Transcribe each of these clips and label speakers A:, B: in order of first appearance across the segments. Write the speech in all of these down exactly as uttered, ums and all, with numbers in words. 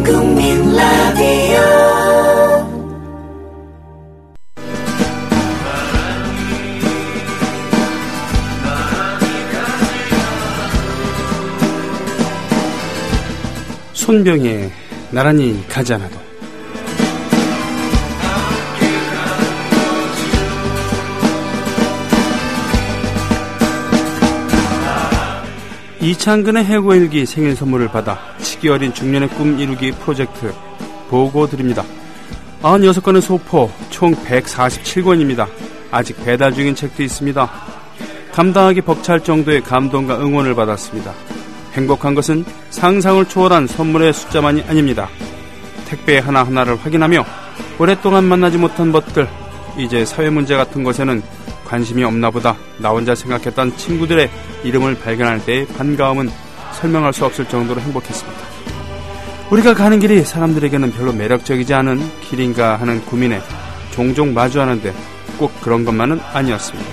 A: 국민 라디오
B: 손병의 나란히 가지 않아도. 이창근의 해고일기 생일 선물을 받아 치기 어린 중년의 꿈 이루기 프로젝트 보고 드립니다. 구십육 권의 소포 총 백사십칠 권입니다. 아직 배달 중인 책도 있습니다. 감당하기 벅찰 정도의 감동과 응원을 받았습니다. 행복한 것은 상상을 초월한 선물의 숫자만이 아닙니다. 택배 하나하나를 확인하며 오랫동안 만나지 못한 것들, 이제 사회 문제 같은 것에는 관심이 없나 보다 나 혼자 생각했던 친구들의 이름을 발견할 때의 반가움은 설명할 수 없을 정도로 행복했습니다. 우리가 가는 길이 사람들에게는 별로 매력적이지 않은 길인가 하는 고민에 종종 마주하는데 꼭 그런 것만은 아니었습니다.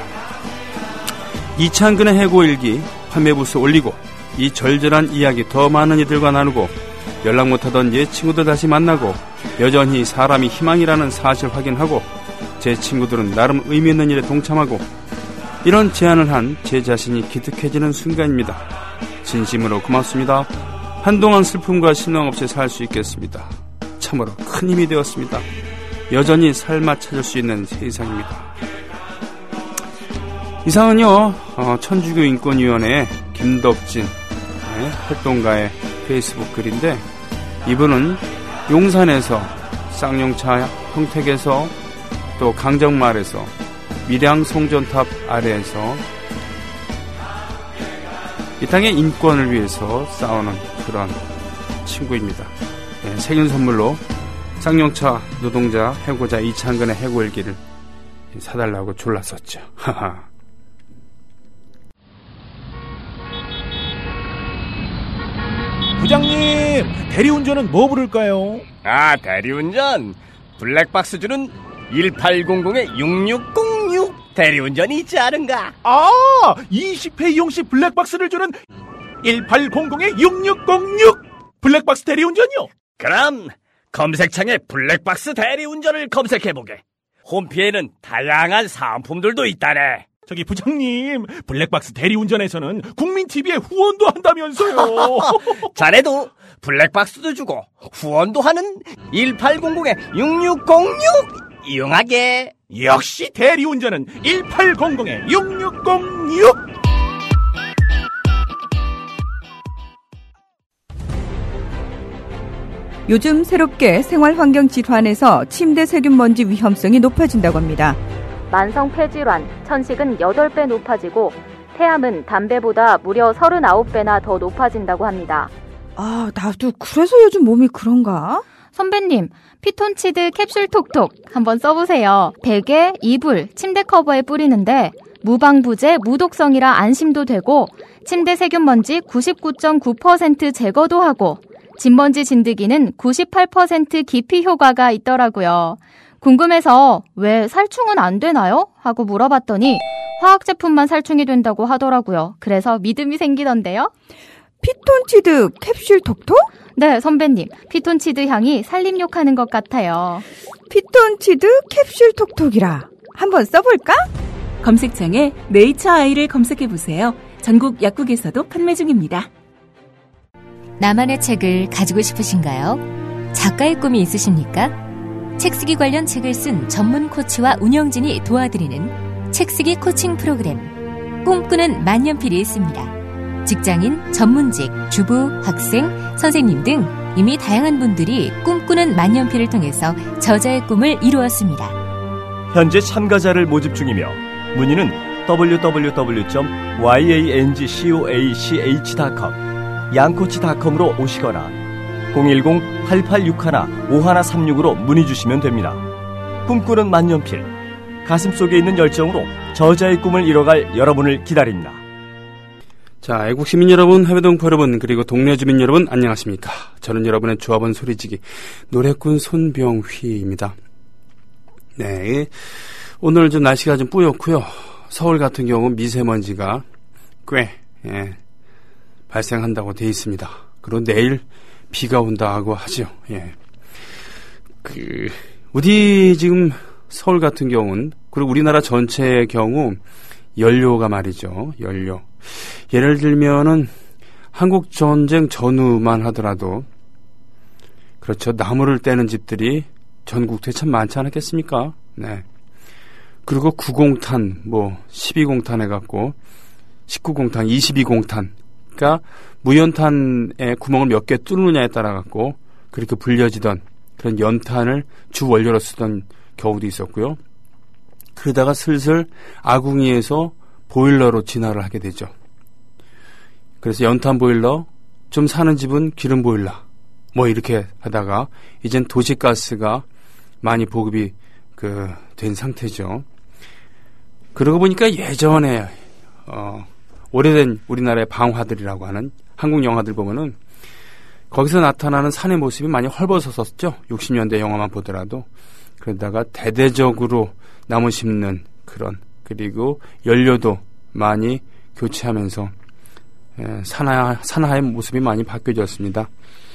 B: 이창근의 해고일기 판매부수 올리고 이 절절한 이야기 더 많은 이들과 나누고 연락 못하던 옛 친구들 다시 만나고 여전히 사람이 희망이라는 사실 확인하고 제 친구들은 나름 의미 있는 일에 동참하고 이런 제안을 한 제 자신이 기특해지는 순간입니다. 진심으로 고맙습니다. 한동안 슬픔과 신앙 없이 살 수 있겠습니다. 참으로 큰 힘이 되었습니다. 여전히 삶아 찾을 수 있는 세상입니다. 이상은요 어, 천주교인권위원회 김덕진 네, 활동가의 페이스북 글인데, 이분은 용산에서 쌍용차 평택에서 또 강정마을에서 밀양 송전탑 아래에서 이 땅의 인권을 위해서 싸우는 그런 친구입니다. 네, 생일 선물로 쌍용차 노동자 해고자 이창근의 해고일기를 사달라고 졸랐었죠. 하하.
C: 부장님, 대리운전은 뭐 부를까요?
D: 아, 대리운전 블랙박스 주는 일팔공공의 육육공육 대리운전이 있지 않은가?
C: 아, 이십 회 이용 시 블랙박스를 주는 일팔공공의 육육공육 블랙박스 대리운전이요?
D: 그럼 검색창에 블랙박스 대리운전을 검색해보게. 홈피에는 다양한 상품들도 있다네.
C: 저기 부장님, 블랙박스 대리운전에서는 국민티비에 후원도 한다면서요.
D: 자네도 블랙박스도 주고 후원도 하는 일팔공공의 육육공육 이용하게.
C: 역시 대리운전은 일팔공공의 육육공육.
E: 요즘 새롭게 생활환경 질환에서 침대 세균 먼지 위험성이 높아진다고 합니다.
F: 만성 폐질환, 천식은 여덟 배 높아지고 폐암은 담배보다 무려 서른아홉 배나 더 높아진다고 합니다.
E: 아, 나도 그래서 요즘 몸이 그런가?
F: 선배님, 피톤치드 캡슐 톡톡 한번 써보세요. 베개, 이불, 침대 커버에 뿌리는데 무방부제, 무독성이라 안심도 되고 침대 세균 먼지 구십구 점 구 퍼센트 제거도 하고 진먼지 진드기는 구십팔 퍼센트 기피 효과가 있더라고요. 궁금해서 왜 살충은 안 되나요? 하고 물어봤더니 화학 제품만 살충이 된다고 하더라고요. 그래서 믿음이 생기던데요.
E: 피톤치드 캡슐 톡톡?
F: 네, 선배님. 피톤치드 향이 살림욕하는 것 같아요.
E: 피톤치드 캡슐 톡톡이라. 한번 써볼까?
G: 검색창에 네이처 아이를 검색해보세요. 전국 약국에서도 판매 중입니다.
H: 나만의 책을 가지고 싶으신가요? 작가의 꿈이 있으십니까? 책쓰기 관련 책을 쓴 전문 코치와 운영진이 도와드리는 책쓰기 코칭 프로그램 꿈꾸는 만년필이 있습니다. 직장인, 전문직, 주부, 학생, 선생님 등 이미 다양한 분들이 꿈꾸는 만년필을 통해서 저자의 꿈을 이루었습니다.
I: 현재 참가자를 모집 중이며 문의는 더블유 더블유 더블유 점 양코치 닷 컴 양코치 닷 컴으로 오시거나 공일공 팔팔육일 오일삼육으로 문의 주시면 됩니다. 꿈꾸는 만년필, 가슴속에 있는 열정으로 저자의 꿈을 이뤄갈 여러분을 기다립니다.
B: 자, 애국 시민 여러분, 해외동포 여러분, 그리고 동네 주민 여러분, 안녕하십니까? 저는 여러분의 조합원 소리지기 노래꾼 손병휘입니다. 네, 오늘 좀 날씨가 좀 뿌옇고요. 서울 같은 경우 미세먼지가 꽤 예, 발생한다고 돼 있습니다. 그리고 내일 비가 온다고 하죠. 예. 그, 우리 지금 서울 같은 경우는, 그리고 우리나라 전체의 경우, 연료가 말이죠. 연료. 예를 들면은, 한국 전쟁 전후만 하더라도, 그렇죠. 나무를 떼는 집들이 전국에 참 많지 않았겠습니까? 네. 그리고 구공탄, 뭐, 십이공탄 해갖고, 십구공탄, 이십이공탄. 그러니까, 무연탄에 구멍을 몇 개 뚫느냐에 따라갖고, 그렇게 불려지던 그런 연탄을 주 원료로 쓰던 경우도 있었고요. 그러다가 슬슬 아궁이에서 보일러로 진화를 하게 되죠. 그래서 연탄 보일러, 좀 사는 집은 기름 보일러, 뭐 이렇게 하다가 이젠 도시가스가 많이 보급이 그 된 상태죠. 그러고 보니까 예전에 어, 오래된 우리나라의 방화들이라고 하는 한국 영화들 보면은 거기서 나타나는 산의 모습이 많이 헐벗었었죠. 육십 년대 영화만 보더라도. 그러다가 대대적으로 나무 심는 그런, 그리고 연료도 많이 교체하면서 예, 산하, 산하의 모습이 많이 바뀌어졌습니다.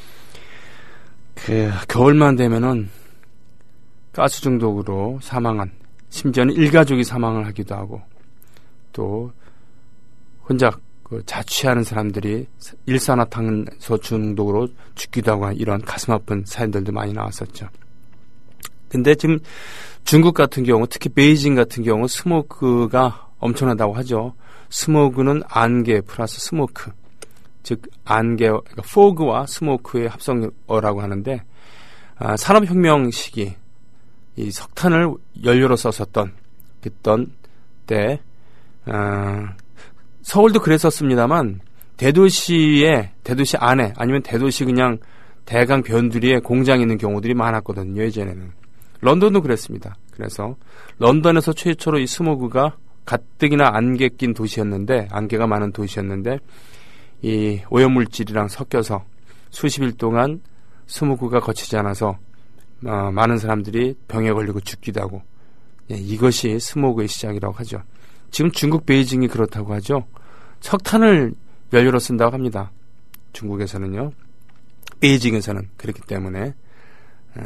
B: 그 겨울만 되면은 가스 중독으로 사망한, 심지어는 일가족이 사망을 하기도 하고, 또 혼자 그 자취하는 사람들이 일산화탄소 중독으로 죽기도 하고 이런 가슴 아픈 사연들도 많이 나왔었죠. 근데 지금 중국 같은 경우, 특히 베이징 같은 경우 스모크가 엄청나다고 하죠. 스모그는 안개 플러스 스모크, 즉 안개, 그러니까 포그와 스모크의 합성어라고 하는데, 아, 산업혁명 시기 이 석탄을 연료로 썼었던 그던 때, 아, 서울도 그랬었습니다만 대도시에, 대도시 안에 아니면 대도시 그냥 대강 변두리에 공장이 있는 경우들이 많았거든요. 예전에는 런던도 그랬습니다. 그래서 런던에서 최초로 이 스모그가 가뜩이나 안개 낀 도시였는데, 안개가 많은 도시였는데 이 오염물질이랑 섞여서 수십 일 동안 스모그가 거치지 않아서 어, 많은 사람들이 병에 걸리고 죽기도 하고, 예, 이것이 스모그의 시작이라고 하죠. 지금 중국 베이징이 그렇다고 하죠. 석탄을 연료로 쓴다고 합니다. 중국에서는요. 베이징에서는 그렇기 때문에 어,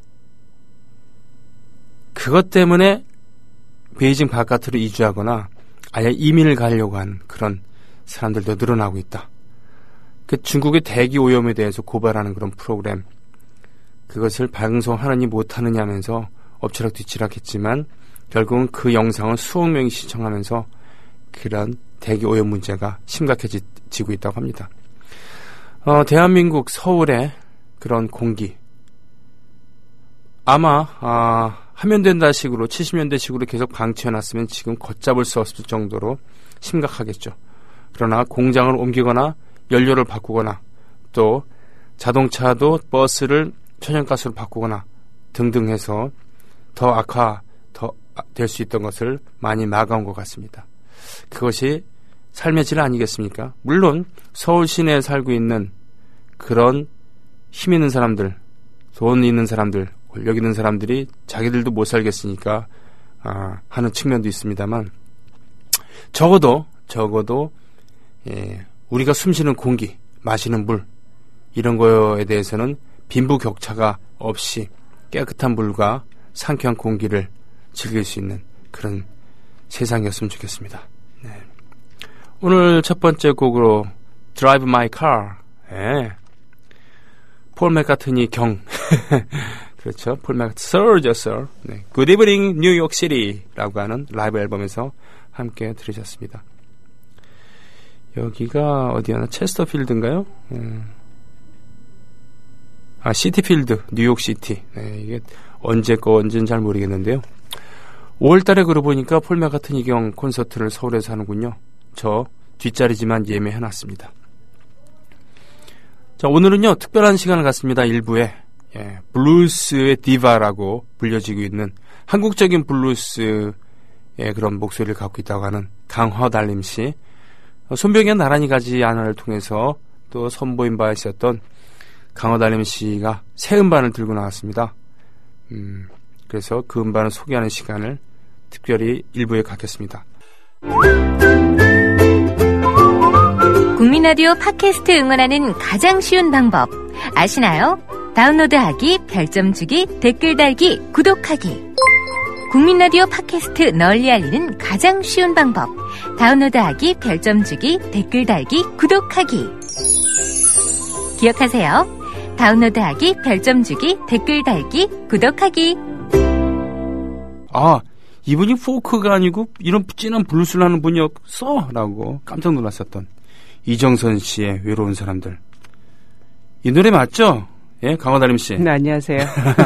B: 그것 때문에 베이징 바깥으로 이주하거나 아예 이민을 가려고 하는 그런 사람들도 늘어나고 있다. 그 중국의 대기 오염에 대해서 고발하는 그런 프로그램, 그것을 방송하느니 못하느냐 하면서 엎치락 뒤치락 했지만 결국은 그 영상을 수억 명이 시청하면서 그런 대기 오염 문제가 심각해지고 있다고 합니다. 어, 대한민국 서울의 그런 공기, 아마 아, 하면 된다 식으로 칠십 년대 식으로 계속 방치해놨으면 지금 걷잡을 수 없을 정도로 심각하겠죠. 그러나 공장을 옮기거나 연료를 바꾸거나 또 자동차도 버스를 천연가스로 바꾸거나 등등 해서 더 악화 더 될 수 있던 것을 많이 막아온 것 같습니다. 그것이 삶의 질 아니겠습니까? 물론 서울 시내에 살고 있는 그런 힘 있는 사람들, 돈 있는 사람들, 권력 있는 사람들이 자기들도 못 살겠으니까 아, 하는 측면도 있습니다만, 적어도 적어도 예, 우리가 숨쉬는 공기, 마시는 물, 이런 거에 대해서는 빈부격차가 없이 깨끗한 물과 상쾌한 공기를 즐길 수 있는 그런 세상이었으면 좋겠습니다. 네. 오늘 첫 번째 곡으로 Drive My Car, 예. 폴 맥카트니 경 그렇죠. 폴 맥카트니 Sir, just Sir. 네. Good Evening New York City라고 하는 라이브 앨범에서 함께 들으셨습니다. 여기가 어디였나? 체스터필드인가요? 예. 아, 시티필드, 뉴욕시티. 네, 이게 언제 거 언제는 잘 모르겠는데요. 오월 달에 그러고 보니까 폴 맥카트니 경 콘서트를 서울에서 하는군요. 저 뒷자리지만 예매해놨습니다. 자, 오늘은요, 특별한 시간을 갖습니다. 일부에. 예, 블루스의 디바라고 불려지고 있는 한국적인 블루스의 그런 목소리를 갖고 있다고 하는 강화달림 씨, 손병의 나란히 가지 않아를 통해서 또 선보인 바 있었던 강화달림 씨가 새 음반을 들고 나왔습니다. 음, 그래서 그 음반을 소개하는 시간을 특별히 일부에 갖겠습니다.
H: 국민라디오 팟캐스트 응원하는 가장 쉬운 방법, 아시나요? 다운로드하기, 별점 주기, 댓글 달기, 구독하기. 국민 라디오 팟캐스트 널리 알리는 가장 쉬운 방법. 다운로드하기, 별점 주기, 댓글 달기, 구독하기. 기억하세요. 다운로드하기, 별점 주기, 댓글 달기, 구독하기.
B: 아, 이분이 포크가 아니고 이런 진한 블루스를 하는 분이었어? 라고 깜짝 놀랐었던 이정선 씨의 외로운 사람들. 이 노래 맞죠? 예, 강화달림 씨.
J: 네, 안녕하세요.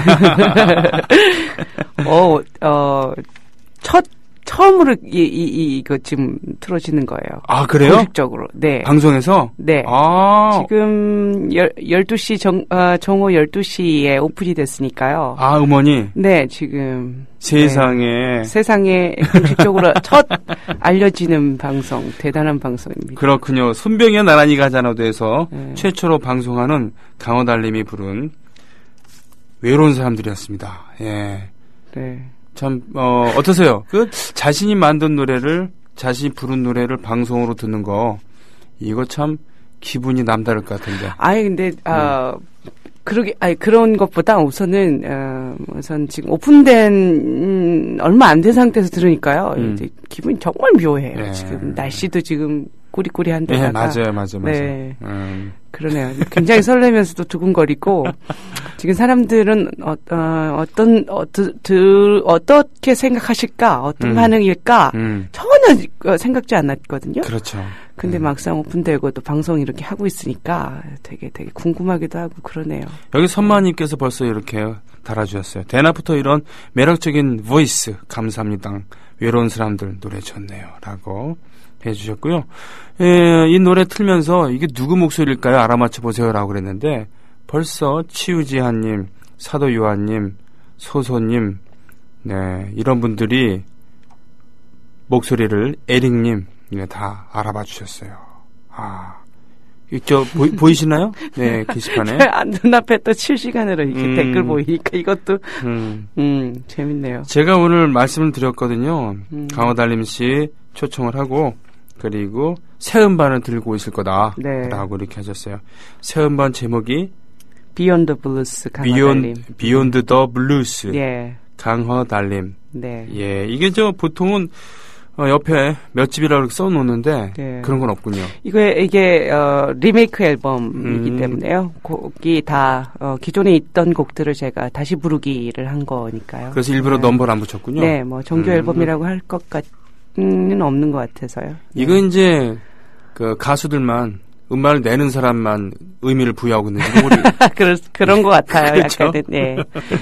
J: 어, 어, 첫, 처음으로 이, 이, 이, 이거 지금 틀어지는 거예요.
B: 아, 그래요?
J: 공식적으로. 네.
B: 방송에서?
J: 네.
B: 아.
J: 지금 열, 열두 시 정, 어, 정오 열두 시에 오픈이 됐으니까요.
B: 아, 음원이?
J: 네, 지금.
B: 세상에.
J: 네, 세상에 공식적으로 첫 알려지는 방송, 대단한 방송입니다.
B: 그렇군요. 손병이와 나란히 가자나도 해서
J: 네.
B: 최초로 방송하는 강화달님이 부른 외로운 사람들이었습니다. 예.
J: 네.
B: 참, 어, 어떠세요? 그, 자신이 만든 노래를, 자신이 부른 노래를 방송으로 듣는 거, 이거 참, 기분이 남다를 것 같은데.
J: 아니, 근데, 아, 음. 그러게, 아니, 그런 것보다 우선은, 어, 우선 지금 오픈된, 음, 얼마 안 된 상태에서 들으니까요. 음. 이제 기분이 정말 묘해요. 네. 지금, 날씨도 지금 꾸리꾸리한데다가.
B: 네, 맞아요, 맞아요, 맞아요.
J: 네.
B: 음.
J: 그러네요. 굉장히 설레면서도 두근거리고, 지금 사람들은 어, 어, 어떤, 어, 드, 드, 어떻게 생각하실까, 어떤
B: 음.
J: 반응일까,
B: 음.
J: 전혀 생각지 않았거든요.
B: 그렇죠.
J: 근데
B: 음.
J: 막상 오픈되고 또 방송 이렇게 하고 있으니까 되게 되게 궁금하기도 하고 그러네요.
B: 여기 선마님께서 벌써 이렇게 달아주셨어요. 대낮부터 이런 매력적인 보이스, 감사합니다. 외로운 사람들 노래 좋네요. 라고 해주셨고요. 예, 이 노래 틀면서 이게 누구 목소리일까요? 알아맞혀보세요. 라고 그랬는데 벌써 치우지한님, 사도요한님, 소소님, 네, 이런 분들이 목소리를 에릭님, 네, 다 알아봐 주셨어요. 아, 저 보이, 보이시나요? 네, 게시판에.
J: 눈앞에 또 실시간으로 이렇게
B: 음,
J: 댓글 보이니까 이것도
B: 음,
J: 음 재밌네요.
B: 제가 오늘 말씀을 드렸거든요.
J: 음.
B: 강화달림 씨 초청을 하고 그리고 새 음반을 들고 있을 거다.
J: 네.
B: 라고 이렇게 하셨어요. 새 음반 제목이
J: 비욘드 블루스 강화달림.
B: 비욘드 더 블루스.
J: 예.
B: 강화달림.
J: 네.
B: 예, 이게 저 보통은 어, 옆에 몇 집이라고 써놓는데
J: 네.
B: 그런 건 없군요.
J: 이거 이게 어, 리메이크 앨범이기
B: 음.
J: 때문에요. 곡이 다 어, 기존에 있던 곡들을 제가 다시 부르기를 한 거니까요.
B: 그래서 일부러
J: 네.
B: 넘버를 안 붙였군요.
J: 네, 뭐 정규
B: 음.
J: 앨범이라고 할 것 같은 없는 것 같아서요.
B: 이거
J: 네.
B: 이제 그 가수들만 음반을 내는 사람만 의미를 부여하고 있는
J: 그런 그런 것 같아요.
B: 그렇죠?
J: 약간은 네.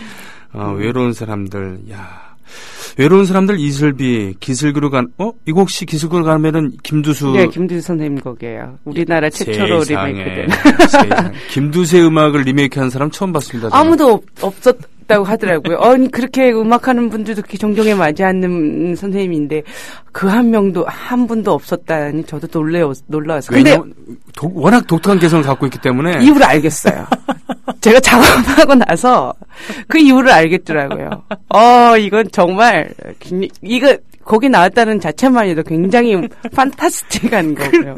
B: 어, 외로운 사람들, 야. 외로운 사람들 이슬비 기슬그루 간 어? 이거 혹시 기슬그루 가면은 김두수
J: 네, 김두수 선생님 곡이에요. 우리나라 최초로
B: 세상에,
J: 리메이크된.
B: 세상에. 김두수의 음악을 리메이크한 사람 처음 봤습니다. 저는.
J: 아무도 없, 없었다고 하더라고요. 아니 그렇게 음악하는 분들도 그렇게 존경에 맞지 않는 선생님인데 그 한 명도 한 분도 없었다니 저도 놀래요, 놀라웠어요. 근데
B: 왜냐면 독, 워낙 독특한 개성을 갖고 있기 때문에
J: 이유를 알겠어요. 제가 작업하고 나서 그 이유를 알겠더라고요. 어, 이건 정말, 이거, 거기 나왔다는 자체만이도 굉장히 판타스틱한 거고요.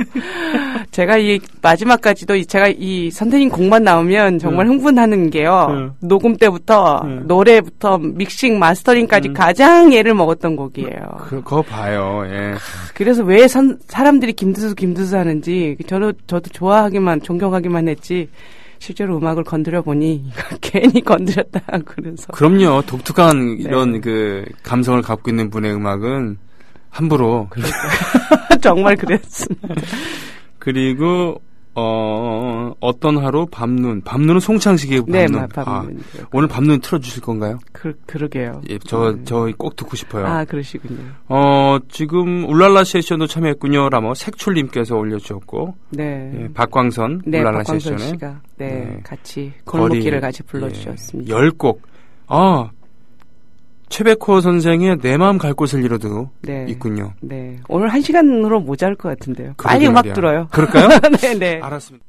J: 제가 이 마지막까지도 제가 이 선생님 곡만 나오면 정말
B: 음.
J: 흥분하는 게요.
B: 음.
J: 녹음 때부터
B: 음.
J: 노래부터 믹싱, 마스터링까지
B: 음.
J: 가장 애를 먹었던 곡이에요.
B: 그, 그거 봐요. 예.
J: 그래서 왜 선, 사람들이 김두수, 김두수 하는지 저도, 저도 좋아하기만, 존경하기만 했지. 실제로 음악을 건드려 보니 괜히 건드렸다 그래서.
B: 그럼요. 독특한
J: 네.
B: 이런 그 감성을 갖고 있는 분의 음악은 함부로
J: 정말 그랬습니다.
B: 그리고 어 어떤 하루 밤눈 밤눈은 송창식의 밤눈.
J: 네, 밤눈.
B: 아, 오늘 밤눈 틀어주실 건가요?
J: 그 그러게요.
B: 예, 저
J: 음.
B: 저 꼭 듣고 싶어요.
J: 아 그러시군요.
B: 어 지금 울랄라 세션도 참여했군요. 라며 색출님께서 올려주셨고,
J: 네,
B: 예, 박광선
J: 네,
B: 울랄라
J: 박광선
B: 세션에
J: 씨가 네,
B: 네.
J: 같이 골목길을
B: 거리,
J: 같이 불러주셨습니다.
B: 예, 열 곡. 아 최백호 선생의 내 마음 갈 곳을 잃어도
J: 네.
B: 있군요.
J: 네, 오늘 한 시간으로 모자랄 것 같은데요.
B: 그러게
J: 빨리 음악
B: 말이야.
J: 들어요.
B: 그럴까요?
J: 네, 네.
B: 알았습니다.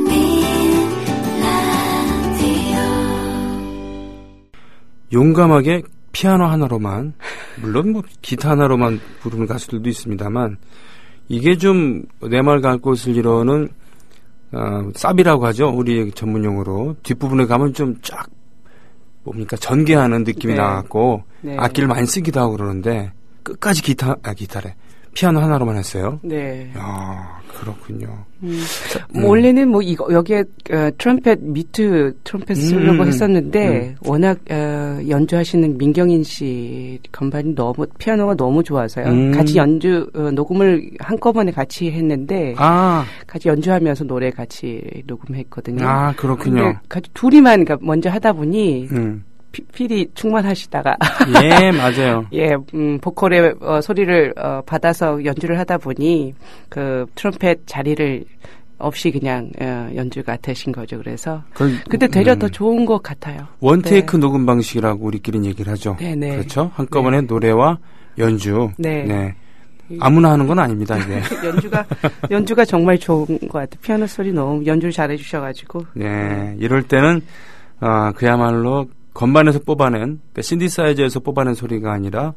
B: 용감하게 피아노 하나로만, 물론 뭐 기타 하나로만 부르는 가수들도 있습니다만, 이게 좀 내 말 갈 곳을 잃어는 어, 쌉이라고 하죠. 우리 전문용어로. 뒷부분에 가면 좀 쫙, 뭡니까, 전개하는 느낌이
J: 네.
B: 나갖고,
J: 네.
B: 악기를 많이 쓰기도 하고 그러는데, 끝까지 기타, 아, 기타래. 피아노 하나로만 했어요.
J: 네.
B: 야, 그렇군요.
J: 음.
B: 음.
J: 뭐 원래는 뭐 이거 여기에 어, 트럼펫 미트 트럼펫 쓰려고
B: 음.
J: 했었는데
B: 음.
J: 워낙 어, 연주하시는 민경인 씨 건반이 너무 피아노가 너무 좋아서요.
B: 음.
J: 같이 연주 어, 녹음을 한꺼번에 같이 했는데
B: 아,
J: 같이 연주하면서 노래 같이 녹음했거든요.
B: 아, 그렇군요.
J: 근데 같이 둘이만 그러니까 먼저 하다 보니
B: 음.
J: 피, 필이 충만하시다가
B: 예, 맞아요.
J: 예, 음, 보컬의 어, 소리를 어, 받아서 연주를 하다 보니 그 트럼펫 자리를 없이 그냥 어, 연주가 되신 거죠. 그래서
B: 그걸,
J: 근데 되려
B: 음.
J: 더 좋은 것 같아요.
B: 원테이크
J: 네.
B: 녹음 방식이라고 우리끼리는 얘기를 하죠.
J: 네네.
B: 그렇죠? 한꺼번에 노래와 연주.
J: 네.
B: 아무나 하는 건 아닙니다, 이게.
J: 연주가 연주가 정말 좋은 것 같아요. 피아노 소리 너무 연주를 잘해 주셔가지고.
B: 네, 이럴 때는 아, 그야말로 건반에서 뽑아낸, 그러니까 신디사이저에서 뽑아낸 소리가 아니라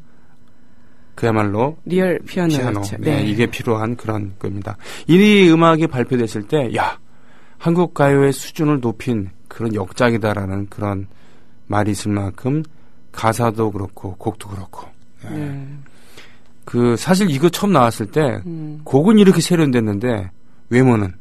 B: 그야말로
J: 리얼 피아노.
B: 피아노.
J: 그렇죠.
B: 네,
J: 네.
B: 이게 필요한 그런 겁니다. 이 음악이 발표됐을 때, 야, 한국 가요의 수준을 높인 그런 역작이다라는 그런 말이 있을 만큼 가사도 그렇고 곡도 그렇고. 네.
J: 네.
B: 그 사실 이거 처음 나왔을 때
J: 음.
B: 곡은 이렇게 세련됐는데 외모는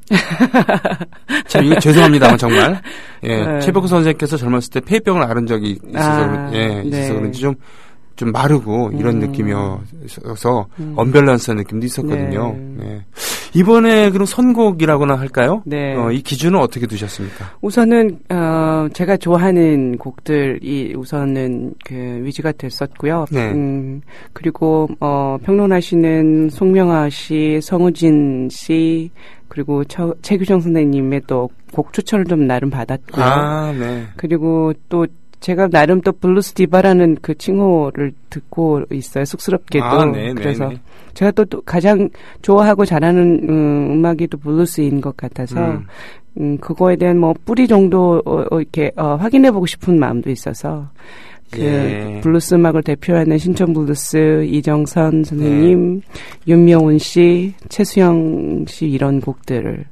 B: 참 이거 죄송합니다만 정말 예
J: 네.
B: 최백호 선생님께서 젊었을 때 폐병을 앓은 적이 있어서
J: 아,
B: 그런- 예 있어서
J: 네.
B: 그런지 좀 좀 마르고 이런
J: 음.
B: 느낌이어서
J: 음.
B: 언밸런스한 느낌도 있었거든요.
J: 네.
B: 네. 이번에 그럼 선곡이라고나 할까요?
J: 네.
B: 어, 이 기준은 어떻게 두셨습니까?
J: 우선은 어 제가 좋아하는 곡들이 우선은 그 위주가 됐었고요.
B: 네.
J: 음, 그리고 어 평론하시는 송명아 씨, 성우진 씨 그리고 처, 최규정 선생님의 또 곡 추천을 좀 나름 받았고요.
B: 아, 네.
J: 그리고 또 제가 나름 또 블루스 디바라는 그 칭호를 듣고 있어요. 쑥스럽게도.
B: 아, 네, 네,
J: 그래서
B: 네.
J: 제가 또, 또 가장 좋아하고 잘하는 음, 음악이 또 블루스인 것 같아서
B: 음.
J: 음, 그거에 대한 뭐 뿌리 정도 어, 어, 이렇게 어, 확인해보고 싶은 마음도 있어서 그
B: 예.
J: 블루스 음악을 대표하는 신촌 블루스 이정선 선생님,
B: 네.
J: 윤명훈 씨, 최수영 씨 이런 곡들을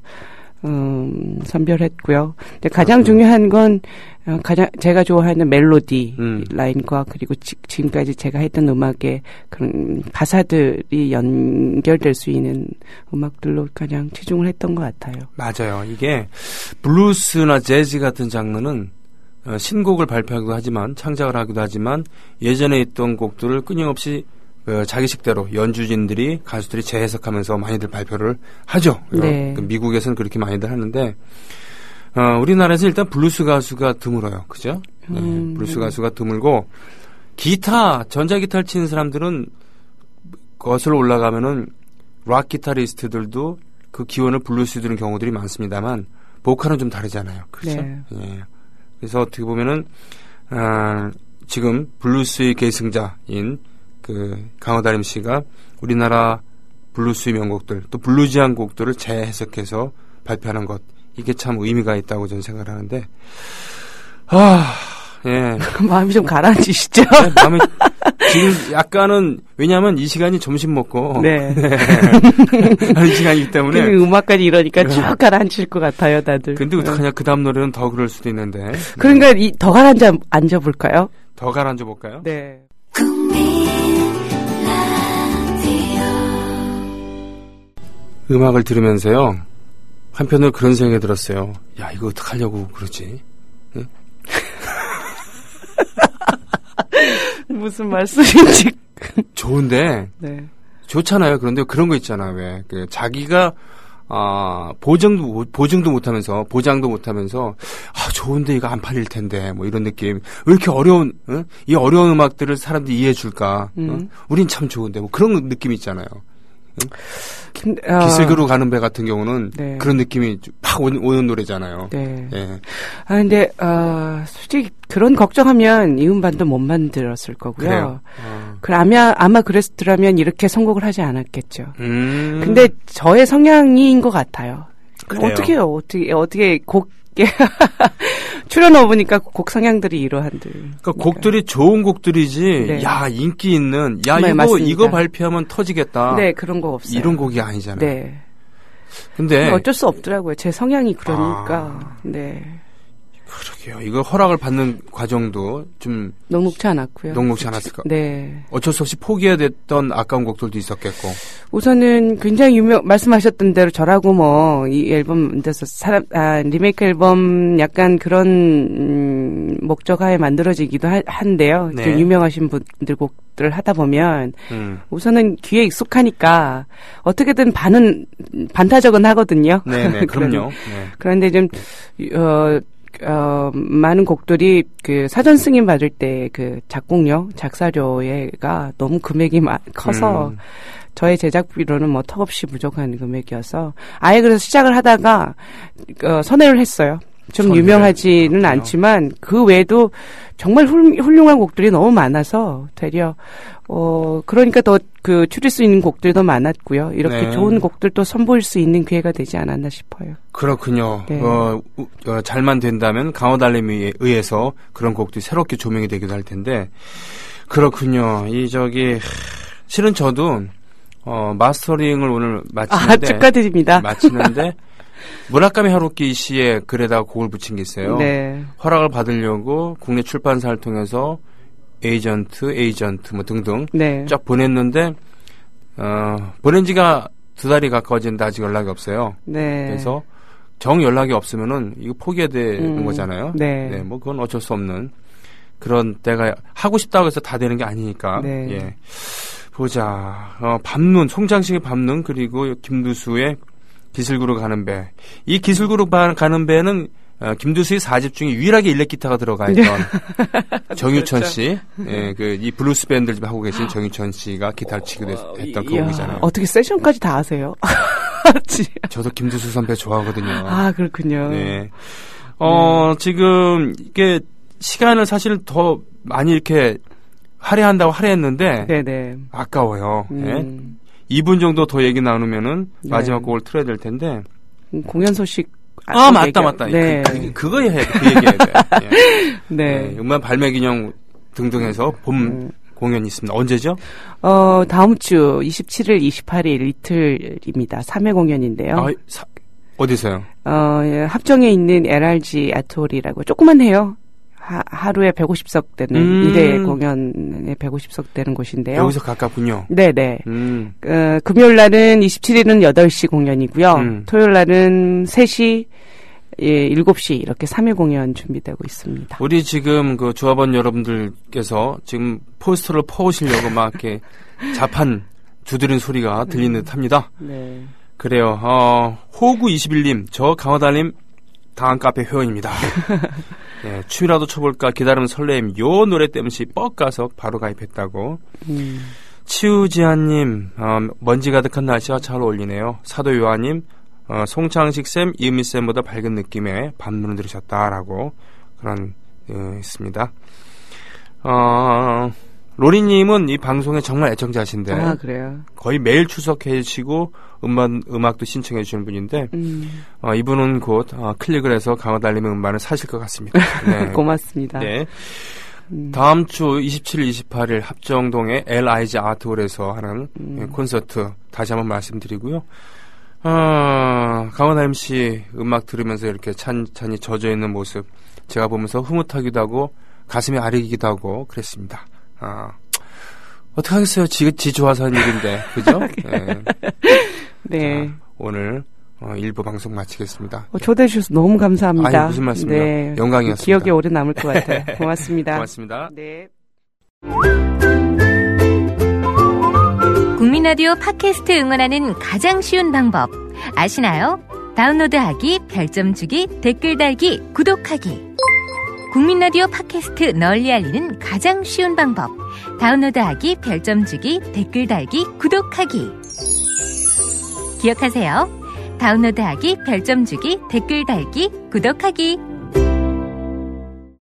J: 음, 선별했고요. 근데 가장 중요한 건 어, 가장 제가 좋아하는 멜로디
B: 음.
J: 라인과 그리고 지, 지금까지 제가 했던 음악의 그런 가사들이 연결될 수 있는 음악들로 가장 치중을 했던 것 같아요.
B: 맞아요. 이게 블루스나 재즈 같은 장르는 어, 신곡을 발표하기도 하지만 창작을 하기도 하지만 예전에 있던 곡들을 끊임없이 어, 자기식대로 연주진들이 가수들이 재해석하면서 많이들 발표를 하죠.
J: 네.
B: 어, 미국에서는 그렇게 많이들 하는데 어, 우리나라에서 일단 블루스 가수가 드물어요. 그죠? 네,
J: 음,
B: 블루스
J: 네.
B: 가수가 드물고 기타, 전자기타를 치는 사람들은 거슬러 올라가면은 락 기타리스트들도 그 기원을 블루스 두는 경우들이 많습니다만 보컬은 좀 다르잖아요. 그렇죠?
J: 네.
B: 예. 그래서 어떻게 보면은 아, 지금 블루스의 계승자인 그 강호다림 씨가 우리나라 블루스의 명곡들 또 블루지한 곡들을 재해석해서 발표하는 것 이게 참 의미가 있다고 저는 생각을 하는데 아, 예.
J: 마음이 좀 가라앉으시죠?
B: 네, 마음이 지금 약간은 왜냐하면 이 시간이 점심 먹고
J: 네.
B: 하는 시간이기 때문에
J: 그 음악까지 이러니까 쭉 가라앉힐 것 같아요, 다들.
B: 근데 어떡하냐 그 다음 노래는 더 그럴 수도 있는데
J: 그러니까 이 더 가라앉아 앉아볼까요?
B: 더 가라앉아 볼까요?
J: 네.
B: 음악을 들으면서요 한편으로 그런 생각이 들었어요. 야 이거 어떡하려고 그러지? 응?
J: 무슨 말씀인지.
B: 좋은데
J: 네.
B: 좋잖아요. 그런데 그런 거 있잖아. 왜 그 자기가 아 보증도 보증도 못하면서 보장도 못하면서 아 좋은데 이거 안 팔릴 텐데 뭐 이런 느낌. 왜 이렇게 어려운 응? 이 어려운 음악들을 사람들이 이해해 줄까?
J: 음.
B: 응? 우린 참 좋은데 뭐 그런 느낌 있잖아요. 응?
J: 김, 어,
B: 기슭으로 가는 배 같은 경우는
J: 네.
B: 그런 느낌이 팍 오는, 오는 노래잖아요.
J: 네.
B: 예.
J: 아 근데 어, 솔직히 그런 걱정하면 이 음반도 못 만들었을 거고요.
B: 그래요. 어.
J: 그러면 아마 그랬더라면 이렇게 선곡을 하지 않았겠죠.
B: 음.
J: 근데 저의 성향인 것 같아요.
B: 그래요.
J: 어떻게 해요? 어떻게 어떻게 곡 출연 넣어보니까 곡 성향들이 이러한들.
B: 그러니까 곡들이 좋은 곡들이지.
J: 네.
B: 야 인기 있는. 야
J: 네,
B: 이거
J: 맞습니다.
B: 이거 발표하면 터지겠다.
J: 네 그런 거 없어요.
B: 이런 곡이 아니잖아요.
J: 네.
B: 근데
J: 어쩔 수 없더라고요. 제 성향이 그러니까.
B: 아,
J: 네.
B: 그러게요. 이거 허락을 받는 과정도 좀
J: 녹록지 않았고요.
B: 녹록지 않았을까?
J: 네.
B: 어쩔 수 없이 포기해야 됐던 아까운 곡들도 있었겠고.
J: 우선은 굉장히 유명 말씀하셨던 대로 저라고 뭐 이 앨범 돼서 사람 아, 리메이크 앨범 약간 그런 음, 목적하에 만들어지기도 하, 한데요.
B: 네.
J: 좀 유명하신 분들 곡들을 하다 보면
B: 음.
J: 우선은 귀에 익숙하니까 어떻게든 반은 반타적은 하거든요.
B: 네네. 그럼요. 네.
J: 그런데 좀 어. 어, 많은 곡들이 그 사전 승인 받을 때 그 작곡료, 작사료가 너무 금액이 마, 커서
B: 음.
J: 저의 제작비로는 뭐 턱없이 부족한 금액이어서 아예 그래서 시작을 하다가 어, 선회를 했어요. 좀
B: 선회를.
J: 유명하지는
B: 그렇군요.
J: 않지만 그 외에도 정말 훌, 훌륭한 곡들이 너무 많아서 되려 어 그러니까 더 그 추릴 수 있는 곡들도 많았고요. 이렇게
B: 네.
J: 좋은 곡들도 선보일 수 있는 기회가 되지 않았나 싶어요.
B: 그렇군요.
J: 네.
B: 어, 어, 잘만 된다면 강호달님에 의해서 그런 곡들이 새롭게 조명이 되기도 할 텐데 그렇군요. 이 저기 실은 저도 어, 마스터링을 오늘 마치는데
J: 아, 축하드립니다.
B: 마치는데 무라카미 하루키 씨의 글에다가 곡을 붙인 게 있어요.
J: 네.
B: 허락을 받으려고 국내 출판사를 통해서 에이전트, 에이전트 뭐 등등
J: 네.
B: 쫙 보냈는데 어, 보낸 지가 두 달이 가까워지는데 아직 연락이 없어요.
J: 네.
B: 그래서 정 연락이 없으면은 이거 포기해야 되는
J: 음,
B: 거잖아요.
J: 네.
B: 네, 뭐 그건 어쩔 수 없는 그런 때가 하고 싶다고 해서 다 되는 게 아니니까.
J: 네.
B: 예. 보자. 어, 밤눈, 송장식의 밤눈 그리고 김두수의 기술구로 가는 배. 이 기술구로 가는 배는 어, 김두수의 사 집 중에 유일하게 일렉 기타가 들어가 있던 정유천 씨, 예, 그 이 블루스 밴드를 지금 하고 계신 정유천 씨가 기타를 치기도 했, 했던 그
J: 이야,
B: 곡이잖아요.
J: 어떻게 세션까지 다 하세요?
B: 저도 김두수 선배 좋아하거든요.
J: 아, 그렇군요.
B: 네. 어, 네. 지금 이게 시간을 사실 더 많이 이렇게 할애한다고 할애했는데
J: 네네.
B: 아까워요.
J: 음.
B: 네. 이 분 정도 더 얘기 나누면은
J: 네.
B: 마지막 곡을 틀어야 될 텐데.
J: 음, 공연 소식.
B: 아, 맞다,
J: 얘기...
B: 맞다.
J: 네.
B: 그, 그, 그거 해야 돼. 그 얘기해야 돼. 예.
J: 네.
B: 네. 음반 발매 기념 등등해서 봄 음. 공연이 있습니다. 언제죠?
J: 어, 다음 주 이십칠일, 이십팔일 이틀입니다. 삼 회 공연인데요.
B: 아, 사, 어디서요?
J: 어, 예, 합정에 있는 엘알지 아트홀이라고 조그만 해요. 하, 하루에 백오십 석 되는
B: 음.
J: 일 회 공연에 백오십 석 되는 곳인데요.
B: 여기서 가깝군요.
J: 네네.
B: 음.
J: 어, 금요일 날은 이십칠일은 여덟 시 공연이고요.
B: 음.
J: 토요일 날은 세 시, 예, 일곱 시 이렇게 삼 회 공연 준비되고 있습니다.
B: 우리 지금 그 조합원 여러분들께서 지금 포스터를 퍼오시려고 막 이렇게 자판 두드린 소리가 들리는 듯 합니다.
J: 네.
B: 그래요. 어, 호구 이십일님, 저 강화달님 다음 카페 회원입니다. 네, 춤이라도 춰볼까 기다리는 설레임 요 노래 때문에 뻑 가서 바로 가입했다고.
J: 음.
B: 치우지아님, 어, 먼지 가득한 날씨가 잘 어울리네요. 사도요한님, 어, 송창식쌤, 이은미쌤보다 밝은 느낌의 밤눈을 들으셨다라고 그런 어, 있습니다. 어, 로리님은 이 방송에 정말 애청자신데
J: 아, 그래요?
B: 거의 매일 출석해 주시고 음악, 음악도 신청해 주시는 분인데
J: 음.
B: 어, 이분은 곧 어, 클릭을 해서 강화달님의 음반을 사실 것 같습니다. 네.
J: 고맙습니다.
B: 네.
J: 음.
B: 다음 주 이십칠일, 이십팔일 합정동의 엘아이지 아트홀에서 하는
J: 음.
B: 예, 콘서트 다시 한번 말씀드리고요. 아, 강원하임 씨 음악 들으면서 이렇게 찬찬히 젖어있는 모습 제가 보면서 흐뭇하기도 하고 가슴이 아리기도 하고 그랬습니다. 아, 어떡하겠어요. 지, 지 좋아서 한 일인데 그죠? 네.
J: 네.
B: 자, 오늘 어, 일부 방송 마치겠습니다.
J: 어, 초대해 주셔서 너무 감사합니다.
B: 아니, 무슨 말씀이요.
J: 네.
B: 영광이었습니다.
J: 기억에 오래 남을 것 같아요. 고맙습니다.
B: 고맙습니다.
J: 네.
H: 국민 라디오 팟캐스트 응원하는 가장 쉬운 방법 아시나요? 다운로드하기, 별점 주기, 댓글 달기, 구독하기. 국민 라디오 팟캐스트 널리 알리는 가장 쉬운 방법. 다운로드하기, 별점 주기, 댓글 달기, 구독하기. 기억하세요. 다운로드하기, 별점 주기, 댓글 달기, 구독하기.